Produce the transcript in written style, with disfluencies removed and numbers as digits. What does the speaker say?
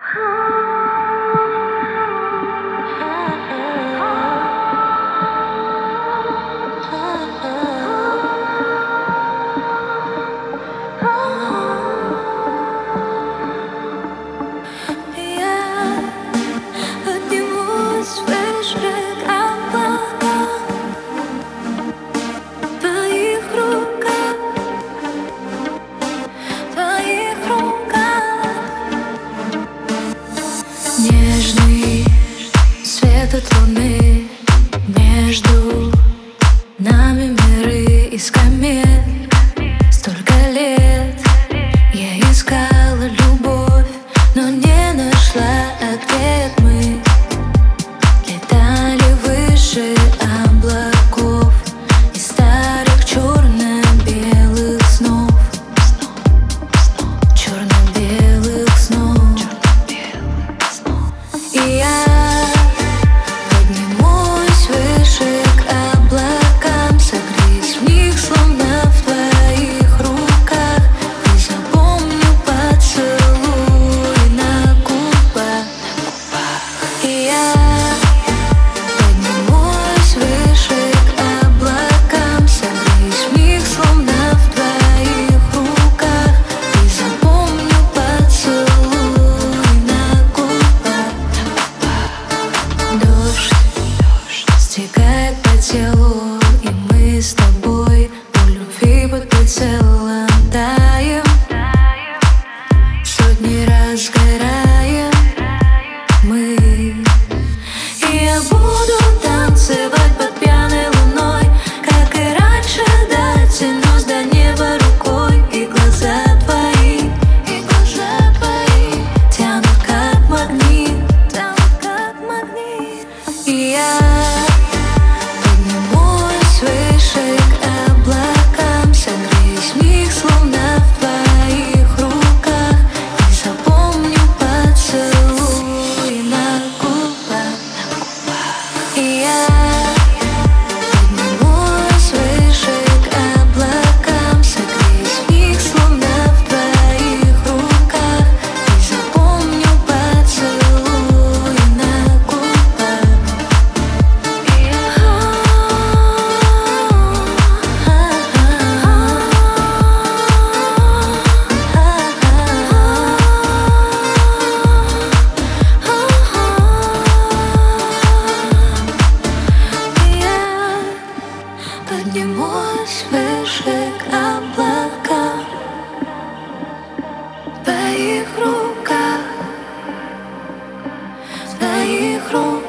Нежный свет от луны, между нами миры из комет. Столько лет я искала любовь, но не нашла ответ. Мы летали выше облаков и старых черно-белых снов, черно-белых снов. И я поднимусь выше к облакам, согреюсь в них, словно в твоих руках, и запомню поцелуй на губах. И я поднимусь выше к облакам, согреюсь в них, словно в твоих руках, и запомню поцелуй на губах. Дождь стекает по телу, и мы с тобой у любви под прицелом таем, сотни раз сгораем мы. И я буду танцевать под пьяной луной, как и раньше, дотянусь до неба рукой. И глаза твои тянут как магнит, И я поднимусь выше к облакам, согреюсь в них, словно в твоих руках, и запомню поцелуй на губах. И я поднимусь выше к облакам, согреюсь в них, словно в твоих руках, и запомню поцелуй на губах. Поднимусь выше к облакам, в твоих руках, в твоих руках.